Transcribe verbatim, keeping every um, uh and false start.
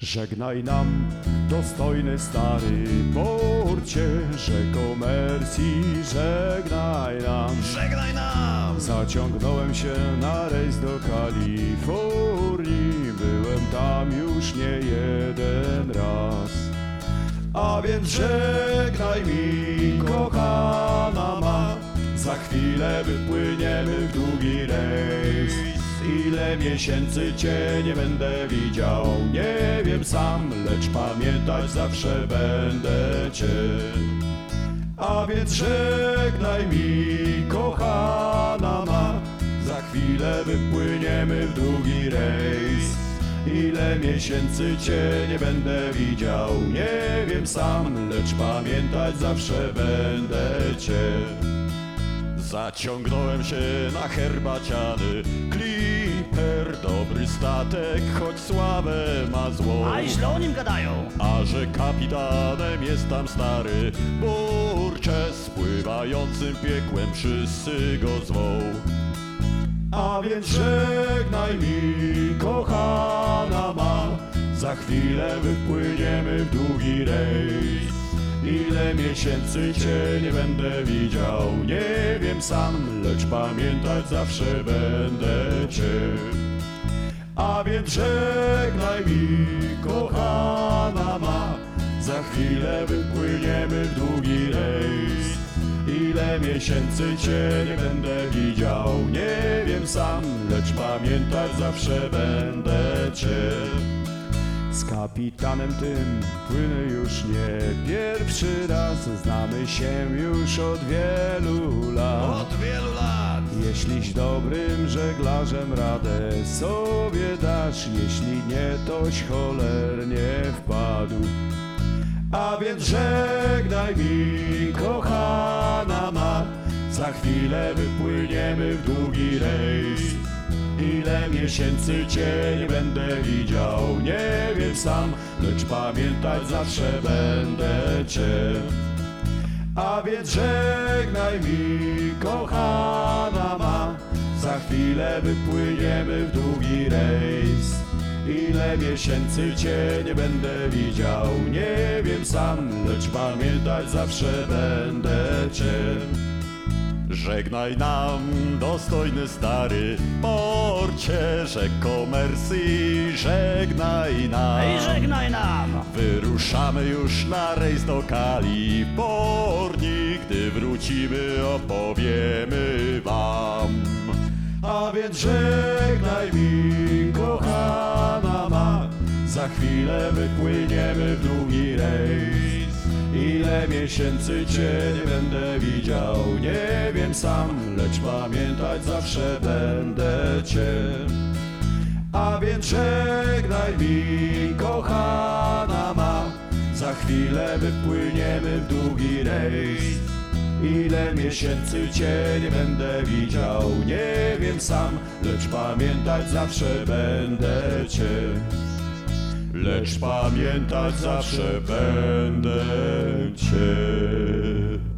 Żegnaj nam, dostojny stary porcie, rzeko Mercy, żegnaj nam. Żegnaj nam! Zaciągnąłem się na rejs do Kalifornii, byłem tam już nie jeden raz. A więc żegnaj mi, kochana ma, za chwilę wypłyniemy w długi rejs. Ile miesięcy cię nie będę widział, nie wiem sam, lecz pamiętać zawsze będę cię. A więc żegnaj mi, kochana ma, za chwilę wypłyniemy w długi rejs. Ile miesięcy cię nie będę widział, nie wiem sam, lecz pamiętać zawsze będę cię. Zaciągnąłem się na herbaciany Clipper, dobry statek, choć sławę ma złą. A i źle o nim gadają. A że kapitanem jest tam stary Burczes, pływającym piekłem wszyscy go zwą. A więc żegnaj mi, kochana ma, za chwilę wypłyniemy w długi rejs. Ile miesięcy cię nie będę widział, nie wiem sam, lecz pamiętać zawsze będę cię. A więc żegnaj mi, kochana ma, za chwilę wypłyniemy w długi rejs. Ile miesięcy cię nie będę widział, nie wiem sam, lecz pamiętać zawsze będę cię. Z kapitanem tym płynę już nie pierwszy raz, znamy się już od wielu lat. Od wielu lat. Jeśliś dobrym żeglarzem radę sobie dasz, jeśli nie, toś cholernie wpadł. A więc żegnaj mi, kochana ma, za chwilę wypłyniemy w długi rejs. Ile miesięcy cię nie będę widział, nie wiem sam, lecz pamiętać zawsze będę cię. A więc żegnaj mi, kochana ma, za chwilę wypłyniemy w długi rejs. Ile miesięcy cię nie będę widział, nie wiem sam, lecz pamiętać zawsze będę cię. Żegnaj nam, dostojny stary porcie, rzeko Mercy, żegnaj nam. Ej, żegnaj nam! Wyruszamy już na rejs do Kalifornii, gdy wrócimy, opowiemy wam. A więc żegnaj mi, kochana ma, za chwilę wypłyniemy w długi rejs. Ile miesięcy cię nie będę widział, nie wiem sam, lecz pamiętać zawsze będę cię. A więc żegnaj mi, kochana ma, za chwilę wypłyniemy w długi rejs. Ile miesięcy cię nie będę widział, nie wiem sam, lecz pamiętać zawsze będę cię. Lecz pamiętać zawsze będę cię.